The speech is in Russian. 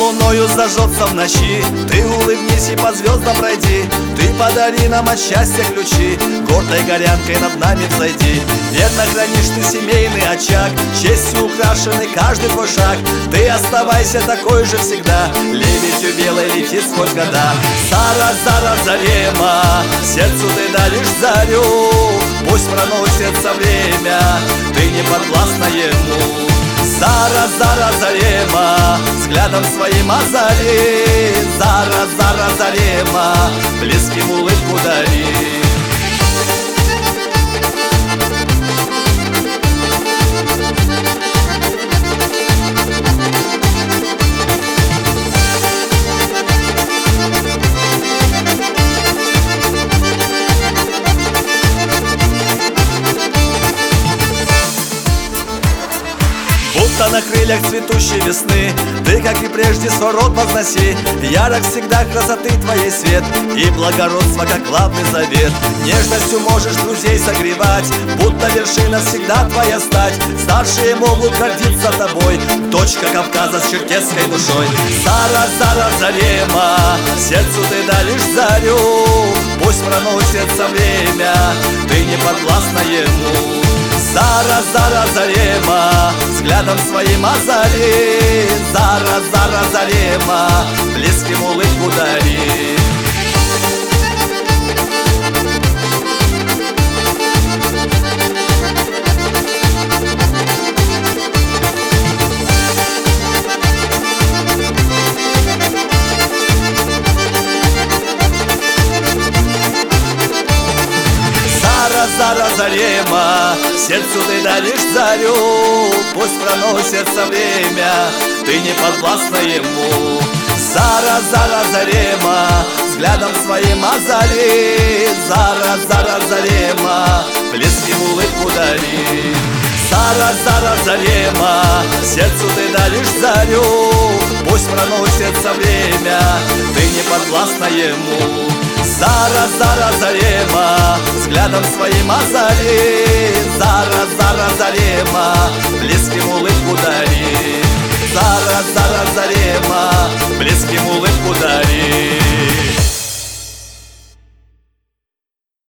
луною зажжется в ночи. Ты улыбнись и по звездам пройди. Ты подари нам от счастья ключи. Гордой горянкой над нами взойди. Верно хранишь ты семейный очаг, честью украшенный каждый твой шаг. Ты оставайся такой же всегда, лебедью белой летит сквозь года. Зара, зара, зарема, сердцу ты даришь зарю. Пусть проносится время, ты не подвластна ему. Зара, зара, зарема, взглядом своим озари. Зара, зара, зарема, близким улыбку дари. Будто на крыльях цветущей весны ты, как и прежде, свой род возноси. Ярок всегда красоты твоей свет и благородство, как главный завет. Нежностью можешь друзей согревать, будто вершина всегда твоя стать. Старшие могут гордиться тобой, дочка Кавказа с черкесской душой. Зара, зара, зарема, сердцу ты даришь зарю. Пусть проносится время, ты не подвластна ему. Зара, зара, зарема, взглядом своим озари. Зара, зара, зарема, близким улыбку дари. Зара, зарема, сердцу ты даришь зарю. Пусть проносится время, ты не подвластна ему. Зара, зара, зарема, взглядом своим озари. Зара, зара, зарема, близким улыбку дари. Зара, зара, зарема, сердцу ты даришь зарю. Пусть проносится время, ты не подвластна ему. Зара, зара, зарема, взглядом своим озари. Зара, зара, зарема, близким улыбку дари. Зара, зара, зарема, близким улыбку дари.